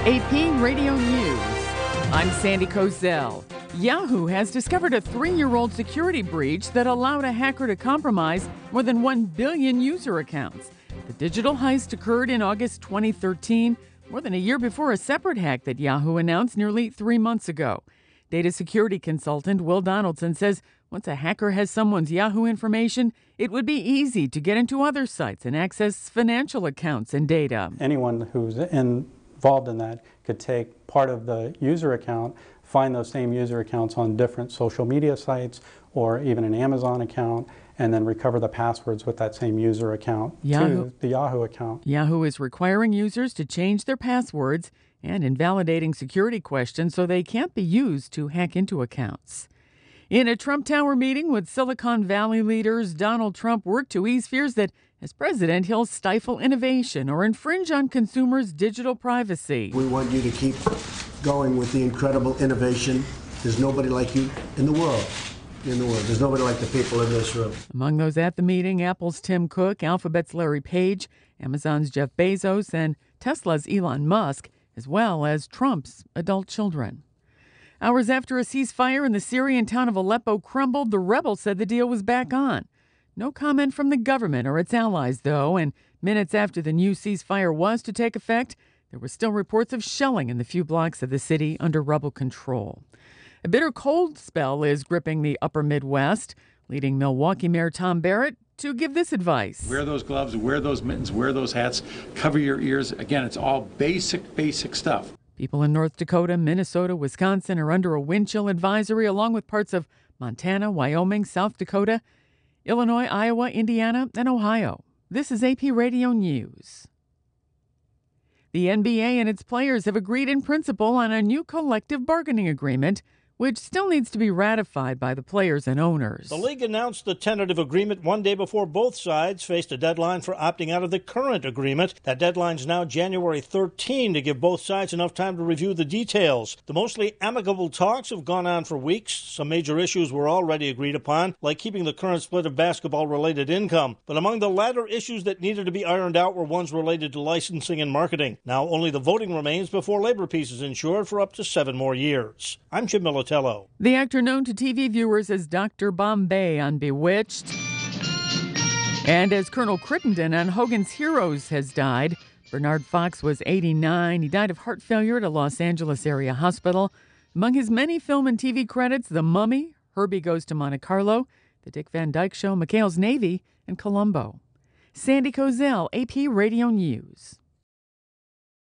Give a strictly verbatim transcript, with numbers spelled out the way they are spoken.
A P Radio News. I'm Sandy Kozel. Yahoo has discovered a three-year-old security breach that allowed a hacker to compromise more than one billion user accounts. The digital heist occurred in August twenty thirteen, more than a year before a separate hack that Yahoo announced nearly three months ago. Data security consultant Will Donaldson says once a hacker has someone's Yahoo information, it would be easy to get into other sites and access financial accounts and data. Anyone who's in involved in that could take part of the user account, find those same user accounts on different social media sites or even an Amazon account, and then recover the passwords with that same user account Yahoo. to the Yahoo account. Yahoo is requiring users to change their passwords and invalidating security questions so they can't be used to hack into accounts. In a Trump Tower meeting with Silicon Valley leaders, Donald Trump worked to ease fears that as president, he'll stifle innovation or infringe on consumers' digital privacy. We want you to keep going with the incredible innovation. There's nobody like you in the world. In the world. There's nobody like the people in this room. Among those at the meeting, Apple's Tim Cook, Alphabet's Larry Page, Amazon's Jeff Bezos, and Tesla's Elon Musk, as well as Trump's adult children. Hours after a ceasefire in the Syrian town of Aleppo crumbled, the rebels said the deal was back on. No comment from the government or its allies, though, and minutes after the new ceasefire was to take effect, there were still reports of shelling in the few blocks of the city under rebel control. A bitter cold spell is gripping the upper Midwest, leading Milwaukee Mayor Tom Barrett to give this advice. Wear those gloves, wear those mittens, wear those hats, cover your ears. Again, it's all basic, basic stuff. People in North Dakota, Minnesota, Wisconsin are under a wind chill advisory, along with parts of Montana, Wyoming, South Dakota, Illinois, Iowa, Indiana, and Ohio. This is A P Radio News. The N B A and its players have agreed in principle on a new collective bargaining agreement, which still needs to be ratified by the players and owners. The league announced the tentative agreement one day before both sides faced a deadline for opting out of the current agreement. That deadline's now January thirteenth to give both sides enough time to review the details. The mostly amicable talks have gone on for weeks. Some major issues were already agreed upon, like keeping the current split of basketball-related income. But among the latter issues that needed to be ironed out were ones related to licensing and marketing. Now only the voting remains before labor peace is ensured for up to seven more years. I'm Jim Militello. The actor known to T V viewers as Doctor Bombay on Bewitched and as Colonel Crittenden on Hogan's Heroes has died. Bernard Fox was eighty-nine. He died of heart failure at a Los Angeles area hospital. Among his many film and T V credits, The Mummy, Herbie Goes to Monte Carlo, The Dick Van Dyke Show, McHale's Navy, and Columbo. Sandy Kozel, A P Radio News.